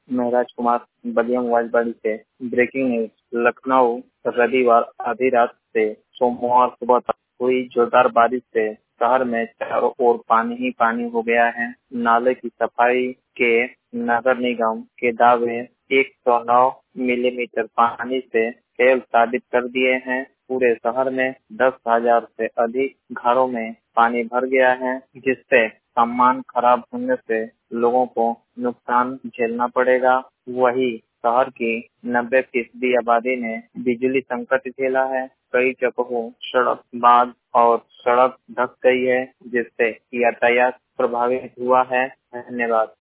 मैं राजकुमार बलिया मोबाइल से। Breaking news. Lucknow रविवार आधी रात से सोमवार सुबह तक हुई जोरदार बारिश से शहर में चारों ओर पानी ही पानी हो गया है। नाले की सफाई के नगर निगम के दावे 109 मिलीमीटर पानी से खेल साबित कर दिए हैं। पूरे शहर में 10,000 से अधिक घरों में पानी भर गया है, जिससे सामान खराब होने से लोगों को नुकसान झेलना पड़ेगा। वही शहर की 90% आबादी ने बिजली संकट झेला है। कई जगहों सड़क बांध और सड़क ढक गई है, जिससे यातायात प्रभावित हुआ है। धन्यवाद।